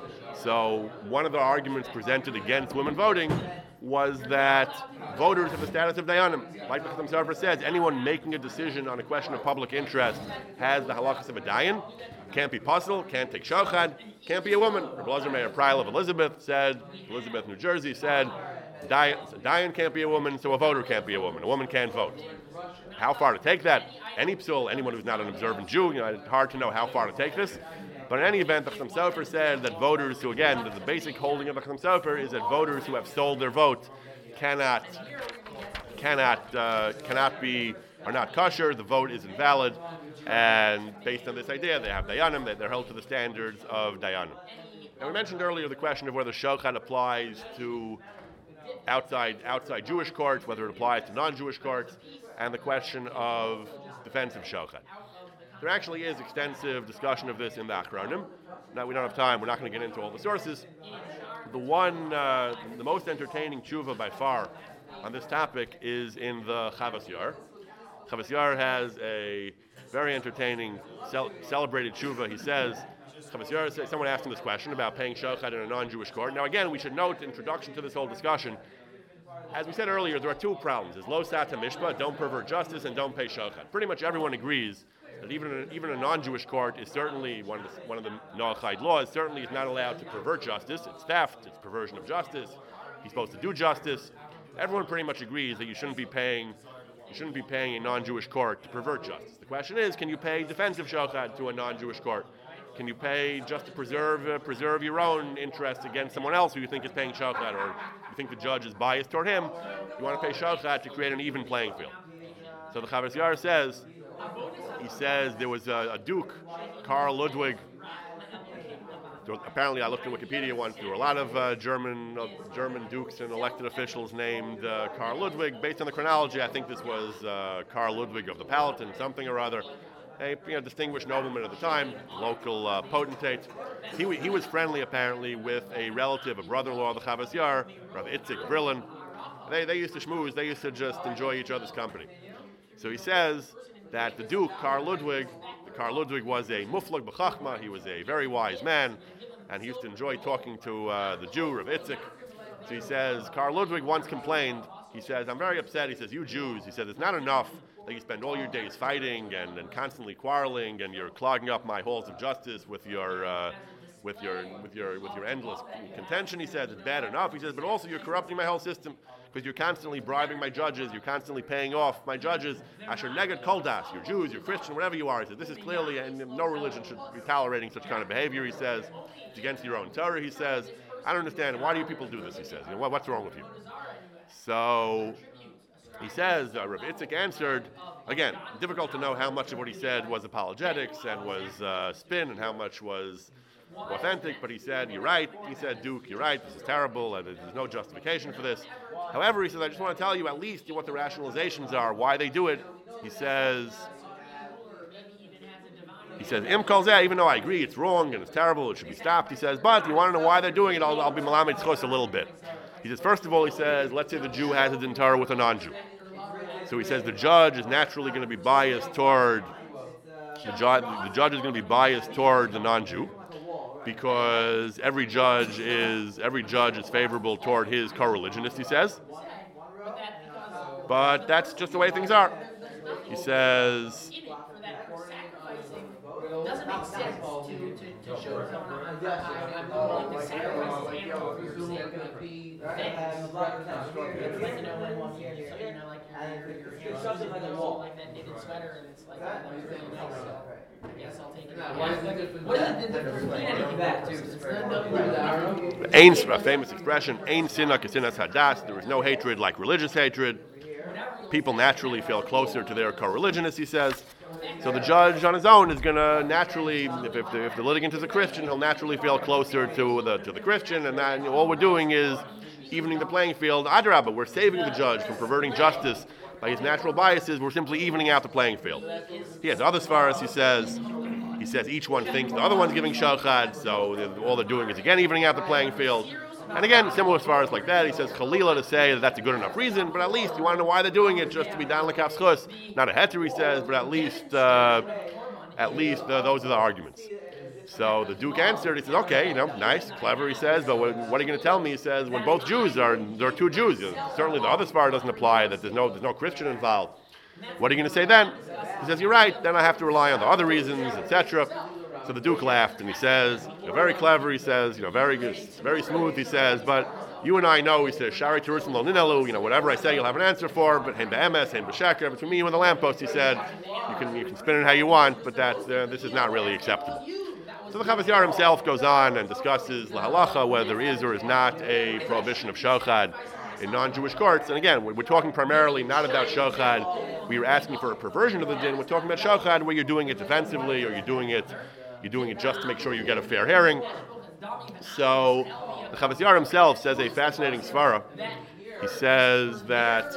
So one of the arguments presented against women voting was that voters have the status of Dayanim. Like the Chassam Sofer says, anyone making a decision on a question of public interest has the halachas of a Dayan. Can't be puzzle, can't take shochet, can't be a woman. Rabbi Elazar Meir Preil of Elizabeth said, Elizabeth, New Jersey said, Dayan, so Dayan can't be a woman, so a voter can't be a woman. A woman can't vote. How far to take that? Any psul, anyone who's not an observant Jew, you know, it's hard to know how far to take this. But in any event, the Chassam Sofer said that voters who, again, the, the basic holding of the Chassam Sofer is that voters who have sold their vote cannot, cannot, uh, cannot be, are not kosher. The vote is invalid, and based on this idea, they have Dayanim. They, they're held to the standards of Dayanim. Now, we mentioned earlier the question of whether Shochet applies to outside outside Jewish courts, whether it applies to non-Jewish courts, and the question of defensive Shochet. There actually is extensive discussion of this in the Achronim. Now, we don't have time. We're not going to get into all the sources. The one, uh, the most entertaining tshuva by far on this topic is in the Chavas Yar. Chavas Yar has a very entertaining, cel- celebrated tshuva. He says, Chavas Yar says, someone asked him this question about paying shochet in a non-Jewish court. Now, again, we should note, introduction to this whole discussion, as we said earlier, there are two problems. There's lo sata mishpat, don't pervert justice, and don't pay shochet. Pretty much everyone agrees that even a, even a non-Jewish court is certainly one of the, one of the Noachide laws, certainly is not allowed to pervert justice. It's theft, it's perversion of justice. He's supposed to do justice. Everyone pretty much agrees that you shouldn't be paying you shouldn't be paying a non-Jewish court to pervert justice. The question is, can you pay defensive shochet to a non-Jewish court? Can you pay just to preserve uh, preserve your own interest against someone else who you think is paying shochat, or you think the judge is biased toward him? You want to pay shochat to create an even playing field. So the Chavos Yair says, he says there was a, a duke, Karl Ludwig. There was, apparently, I looked at Wikipedia once. There were a lot of uh, German uh, German dukes and elected officials named uh, Karl Ludwig. Based on the chronology, I think this was uh, Karl Ludwig of the Palatin, something or other. A you know, distinguished nobleman at the time, local uh, potentate. He, w- he was friendly, apparently, with a relative, a brother-in-law of the Chavos Yair, Rabbi Itzik Brillin. They, they used to schmooze. They used to just enjoy each other's company. So he says that the Duke, Karl Ludwig, Karl Ludwig was a muflag b'chachma. He was a very wise man, and he used to enjoy talking to uh, the Jew, Rabbi Itzik. So he says, Karl Ludwig once complained. He says, I'm very upset. He says, you Jews, he said, it's not enough that you spend all your days fighting and, and constantly quarreling, and you're clogging up my halls of justice with your uh, with your with your with your endless contention. He says it's bad enough. He says, but also you're corrupting my whole system because you're constantly bribing my judges. You're constantly paying off my judges. Asher neged kol das. You're Jews. You're Christian. Whatever you are. He says this is clearly, and no religion should be tolerating such kind of behavior. He says it's against your own Torah. He says I don't understand. Why do you people do this? He says, you know, what, what's wrong with you? So he says, uh, Rabbi Itzik answered, again, difficult to know how much of what he said was apologetics and was uh, spin and how much was authentic, but he said, you're right. He said, Duke, you're right. This is terrible, and there's no justification for this. However, he says, I just want to tell you at least what the rationalizations are, why they do it. He says, he says, Im kol zeh, even though I agree it's wrong and it's terrible, it should be stopped. He says, but you want to know why they're doing it, I'll, I'll be malamed tzchos a little bit. He says, first of all, he says, let's say the Jew has a din Torah with a non-Jew. So he says the judge is naturally going to be biased toward, the, ju- the judge is going to be biased toward the non-Jew because every judge is every judge is favorable toward his co-religionist, he says. But that's just the way things are. He says, it doesn't make sense to, to, to show someone I'm willing to sacrifice animals for your sake of things. It's like, you know, when one year, so, you know, like you're, you're, you're using those, like that knitted sweater, and it's like, that was really nice, so I guess I'll take it. What is the difference between anything back to? It's not Ein, a famous expression, Ein sinna kesinas hadas, there is no hatred like religious hatred. People naturally feel closer to their co-religionists, he says. So the judge on his own is going to naturally, if, if, the, if the litigant is a Christian, he'll naturally feel closer to the to the Christian, and then all we're doing is evening the playing field. Adrabah, we're saving the judge from perverting justice by his natural biases. We're simply evening out the playing field. He has other svaras, he says. He says each one thinks the other one's giving shachad, so all they're doing is again evening out the playing field. And again, similar svaras like that. He says Chalila to say that that's a good enough reason, but at least you want to know why they're doing it, just to be down l'kaf schus. Not a heter, he says, but at least, uh, at least uh, those are the arguments. So the Duke answered. He says, "Okay, you know, nice, clever." He says, "But what, what are you going to tell me?" He says, "When both Jews are, there are two Jews. Certainly, the other svara doesn't apply. That there's no, there's no Christian involved. What are you going to say then?" He says, "You're right. Then I have to rely on the other reasons, et cetera" So the Duke laughed and he says, you know, very clever, he says, you know, very good, very smooth, he says, but you and I know, he says, Shari Terusim lo ninelu, you know, whatever I say you'll have an answer for, but Hein be'emes, Hein b'sheker, between me and the lamppost, he said, you can you can spin it how you want, but that's, uh, this is not really acceptable. So the Chavos Yair himself goes on and discusses la halacha, whether there is or is not a prohibition of shochad in non-Jewish courts. And again, we're, we're talking primarily not about shochad. We were asking for a perversion of the din. We're talking about shochad where you're doing it defensively or you're doing it You're doing it just to make sure you get a fair hearing. So the Chavos Yair himself says a fascinating svara. He says that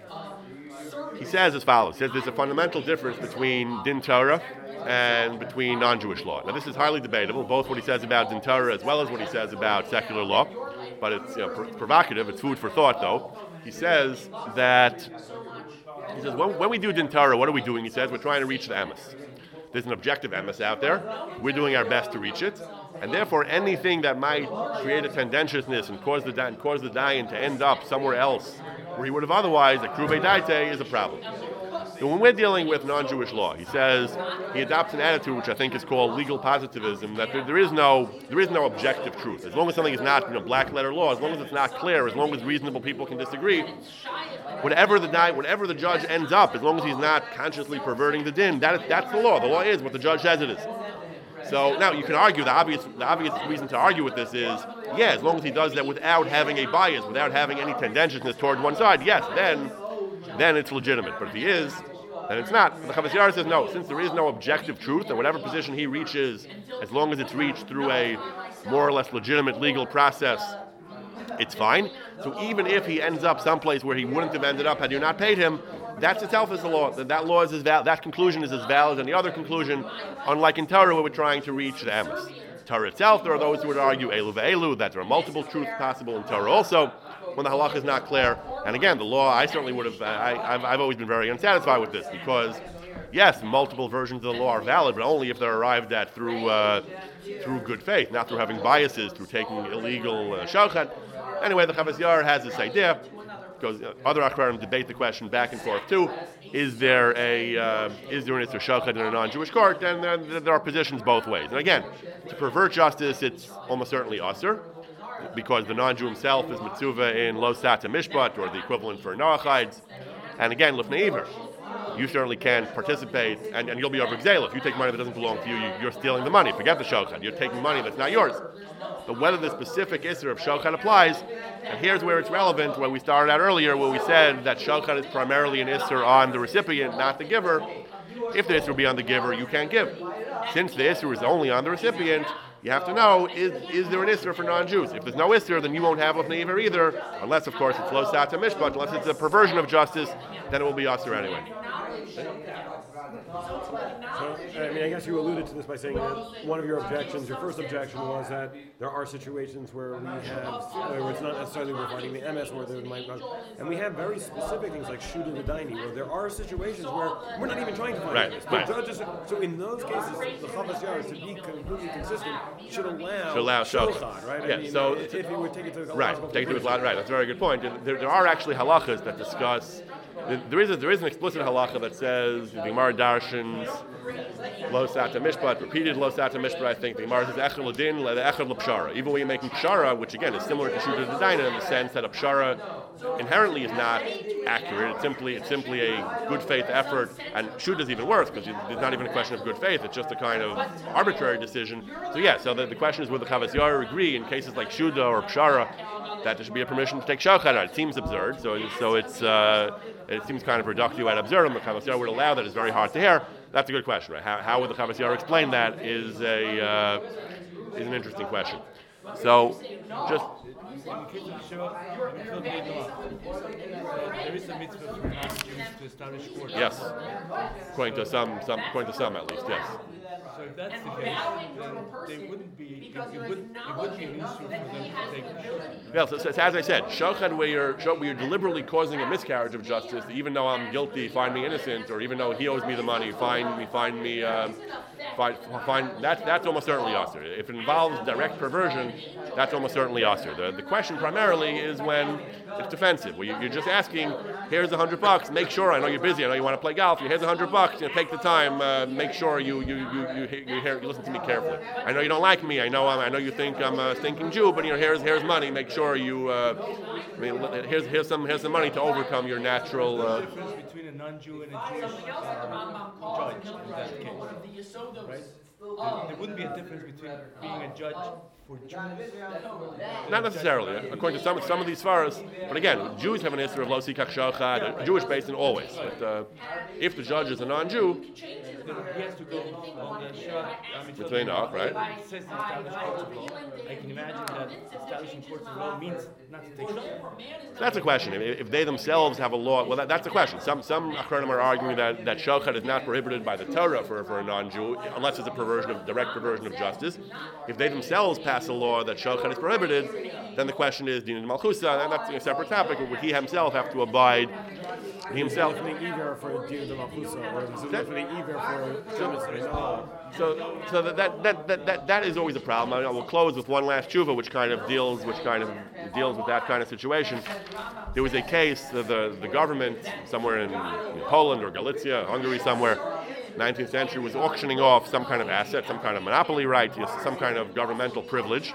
he says as follows. He says there's a fundamental difference between din Torah and between non-Jewish law. Now this is highly debatable, both what he says about din Torah as well as what he says about secular law. But it's, you know, pr- provocative. It's food for thought, though. He says that he says when, when we do din Torah, what are we doing? He says we're trying to reach the emes. There's an objective emes out there. We're doing our best to reach it, and therefore anything that might create a tendentiousness and cause the and cause the dayan to end up somewhere else where he would have otherwise, a kruvei daite, is a problem. So when we're dealing with non-Jewish law, he says he adopts an attitude which I think is called legal positivism, that there, there is no there is no objective truth. As long as something is not, you know, black letter law, as long as it's not clear, as long as reasonable people can disagree, whatever the whatever the judge ends up, as long as he's not consciously perverting the din, that is, that's the law. The law is what the judge says it is. So now you can argue the obvious the obvious reason to argue with this is, yeah, as long as he does that without having a bias, without having any tendentiousness toward one side, yes, then then it's legitimate. But if he is, then it's not. The Chavos Yair says no, since there is no objective truth, and whatever position he reaches, as long as it's reached through a more or less legitimate legal process, it's fine. So even if he ends up someplace where he wouldn't have ended up had you not paid him, that's itself is the law. That that law is as val- that conclusion is as valid as any other conclusion. Unlike in Torah, where we're trying to reach the emes. Torah itself, there are those who would argue elu ve'elu, that there are multiple truths possible in Torah also, when the halacha is not clear. And again, the law, I certainly would have. I, I've, I've always been very unsatisfied with this because, yes, multiple versions of the law are valid, but only if they're arrived at through uh, through good faith, not through having biases, through taking illegal uh, shochet. Anyway, the Chavos Yair has this idea. Because uh, other Acharonim debate the question back and forth too: is there a uh, is there an Isser Shochet in a non-Jewish court? And uh, there are positions both ways. And again, to pervert justice, it's almost certainly Asur, because the non-Jew himself is Mitzuva in Lo Sata Mishpat, or the equivalent for Noachides. And again, Lifnei Iver, you certainly can participate, and, and you'll be over Gzeil. If you take money that doesn't belong to you, you you're stealing the money. Forget the Shochet. You're taking money that's not yours. But whether the specific Isser of Shochet applies, and here's where it's relevant, where we started out earlier, where we said that Shochet is primarily an Isser on the recipient, not the giver. If the Isser would be on the giver, you can't give. Since the Isser is only on the recipient, you have to know, is is there an Isser for non-Jews? If there's no Isser, then you won't have Lifnei Iver either, unless, of course, it's Lo Sata Mishpat, unless it's a perversion of justice, then it will be Asur anyway. So, I mean, I guess you alluded to this by saying that one of your objections, your first objection was that there are situations where we have, where it's not necessarily we're finding the M S, where there might not, and we have very specific things like Shuda the Daini, where there are situations where we're not even trying to find Right, M S. right. But judges, so in those cases, the Chavos Yair, to be completely consistent, should allow, Should allow shochet, shochet. right? Yeah, I mean, so- if you would take it to the Right, take it to its lot. Right, that's a very good point. There, there are actually halachas that discuss. There is a, there is an explicit halacha that says the Gemara darshans Lo Sata Mishpat, repeated Lo Sata Mishpat. I think the Gemara says Echad L'Din, Echad L'Pshara. Even when you're making Pshara, which again is similar to Shuda D'Daina in the sense that a Pshara inherently is not accurate. It's simply it's simply a good faith effort, and Shuda is even worse because it's not even a question of good faith. It's just a kind of arbitrary decision. So yeah, so the, the question is, will the Chavos Yair agree in cases like Shuda or Pshara that there should be a permission to take shochet? It seems absurd. So so it's uh, it seems kind of reductio ad absurdum. The Chavos Yair would allow that. It's very hard to hear. That's a good question, right? How, how would the Chavos Yair explain that? Is a uh, is an interesting question. So just. In the case of Shiva, we killed Yed Noach. There is a mitzvah for non-Jews to establish court. Yes, according to some, some, according to some at least, yes. So if that's the case, then they wouldn't be, it, it, would, it would be an issue for them to take shochet. Well, so, so as I said, shochet where you're, where you're deliberately causing a miscarriage of justice, even though I'm guilty, find me innocent, or even though he owes me the money, find me, find me, um, find, find that, that's almost certainly Asur. If it involves direct perversion, that's almost certainly Asur. The, the question primarily is when it's defensive, where you, you're just asking, here's a hundred bucks, make sure, I know you're busy, I know you want to play golf, here's a hundred bucks, you know, take the time, uh, make sure you you, you, you, you, hear, you listen to me carefully. I know you don't like me, I know I'm, I know you think I'm a stinking Jew, but you know, here's here's money, make sure you, uh, I mean, here's here's some here's some money to overcome your natural. Uh, There's a difference between a non-Jew and a Jewish uh, judge in that case, right? There, there wouldn't be a difference between being a judge for Jews. Not necessarily, according to some some of these faras. But again, Jews have an issue of lo sikach shochet, Jewish basin always. But uh, if the judge is a non-Jew, Then he has to go on the Shiva Between off, right? It says to establish courts of law. I can imagine that establishing courts of law means not to take shochet. that's a question. If, if they themselves have a law, well, that, that's a question. Some some Achronim are arguing that, that shochet is not prohibited by the Torah for, for a non-Jew, unless it's a perversion of direct perversion of justice. If they themselves pass a law that shochet is prohibited, then the question is Din Malchusa, and that's a separate topic. Would he himself have to abide? He himself. Definitely eager for Din de Malchusa, or is it definitely eager for Shemitz? So, so that, that, that, that, that, that is always a problem. I will close with one last tshuva, which kind of deals, which kind of deals with that kind of situation. There was a case that the the government somewhere in, in Poland or Galicia, Hungary, somewhere, nineteenth century, was auctioning off some kind of asset, some kind of monopoly right, some kind of governmental privilege,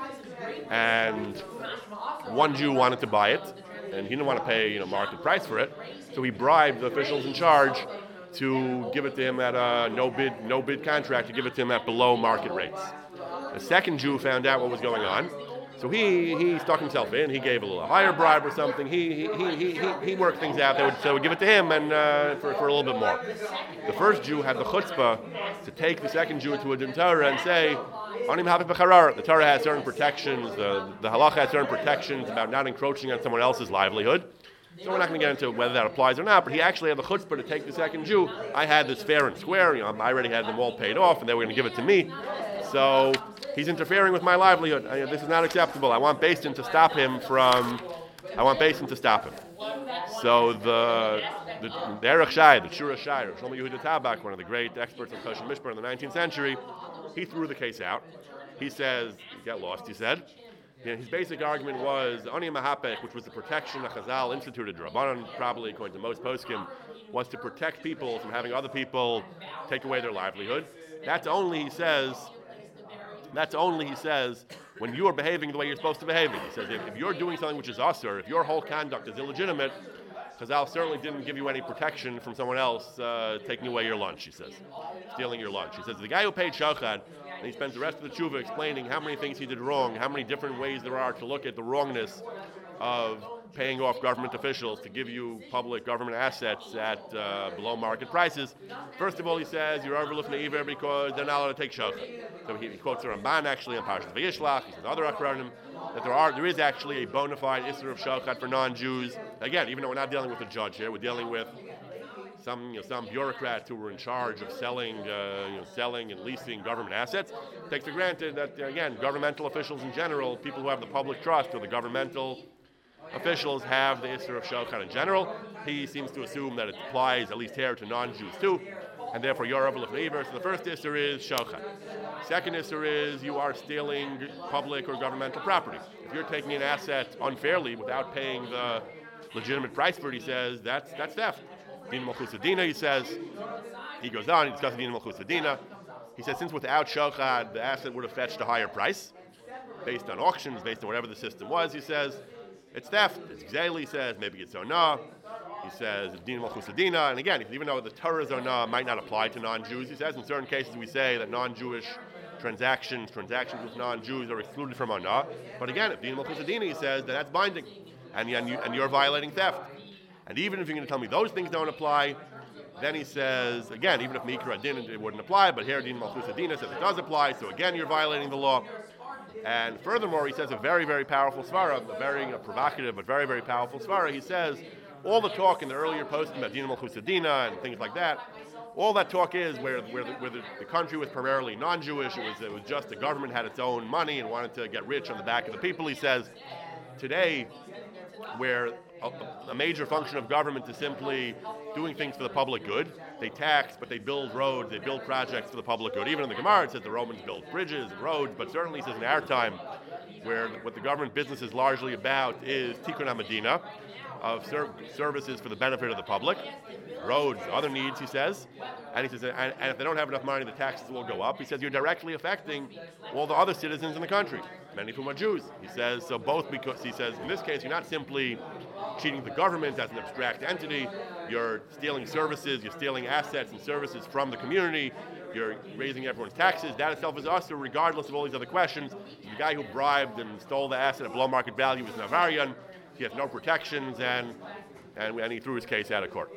and one Jew wanted to buy it, and he didn't want to pay, you know, market price for it, so he bribed the officials in charge to give it to him at a no bid, no bid contract, to give it to him at below market rates. The second Jew found out what was going on, so he he stuck himself in. He gave a little higher bribe or something. He he he he, he worked things out. They would, so they would give it to him and uh, for for a little bit more. The first Jew had the chutzpah to take the second Jew to a din Torah and say, "Anim havik b'charar." The Torah has certain protections. The the halacha has certain protections about not encroaching on someone else's livelihood. So we're not going to get into whether that applies or not, but he actually had the chutzpah to take the second Jew. I had this fair and square, you know, I already had them all paid off, and they were going to give it to me. So he's interfering with my livelihood. I, this is not acceptable. I want Beis Din to stop him from, I want Beis Din to stop him. So the the the Erech Shai, the Shura Shai, Shlomo Yehuda Tabak, one of the great experts on Choshen Mishpah in the nineteenth century, he threw the case out. He says, get lost, he said. Yeah, his basic argument was Ani Mahapech, which was the protection that Chazal instituted, Rabbanan, probably according to most poskim, was to protect people from having other people take away their livelihood. That's only, he says, that's only, he says, when you are behaving the way you're supposed to behave. He says, if, if you're doing something which is usur, if your whole conduct is illegitimate, Chazal certainly didn't give you any protection from someone else uh, taking away your lunch, he says, stealing your lunch. He says, the guy who paid shachad, and he spends the rest of the tshuva explaining how many things he did wrong, how many different ways there are to look at the wrongness of paying off government officials to give you public government assets at uh, below market prices. First of all, he says, you're over lifnei iver because they're not allowed to take shachad. So he, he quotes the Ramban actually on Parshas Vayishlach, he says other Acharonim, that there are there is actually a bona fide issur of shachad for non-Jews. Again, even though we're not dealing with a judge here, we're dealing with some you know, some bureaucrats who were in charge of selling uh, you know, selling and leasing government assets. Takes for granted that again, governmental officials in general, people who have the public trust or the governmental officials have the issur of shachad in general. He seems to assume that it applies at least here to non-Jews too, and therefore you're over lifnei iver. So the first issur is shachad. Second issur is you are stealing public or governmental property. If you're taking an asset unfairly without paying the legitimate price for it, he says that's that's theft. Din malchus adina, he says. He goes on, he discusses din malchus adina. He says since without shachad the asset would have fetched a higher price, based on auctions, based on whatever the system was, he says it's theft. It's gzeil, he says, maybe it's onah. He says din malchus adina, and again, even though the Torah's onah might not apply to non-Jews, he says in certain cases we say that non-Jewish transactions, transactions with non-Jews are excluded from onah. But again, if din malchus adina, he says, then that's binding, and, and, you, and you're violating theft. And even if you're going to tell me those things don't apply, then he says, again, even if Mikra didn't, it wouldn't apply, but here din malchus adina says it does apply, so again, you're violating the law. And furthermore, he says a very, very powerful svara, a very you know, provocative but very, very powerful svara. He says, all the talk in the earlier posting about din malchus adina and things like that, all that talk is where where, the, where the, the country was primarily non-Jewish, it was, it was just the government had its own money and wanted to get rich on the back of the people, he says. Today, where a, a major function of government is simply doing things for the public good. They tax, but they build roads, they build projects for the public good. Even in the Gemara, it says the Romans built bridges and roads, but certainly it says in our time, where what the government business is largely about is tikkun hamedina, of ser- services for the benefit of the public, roads, other needs, he says. And he says, and, and if they don't have enough money, the taxes will go up. He says, you're directly affecting all the other citizens in the country, many of whom are Jews. He says, so both because, he says, in this case, you're not simply cheating the government as an abstract entity, you're stealing services, you're stealing assets and services from the community, you're raising everyone's taxes. That itself is usher, regardless of all these other questions. The guy who bribed and stole the asset at below market value is an Avarian. He has no protections, and, and and he threw his case out of court.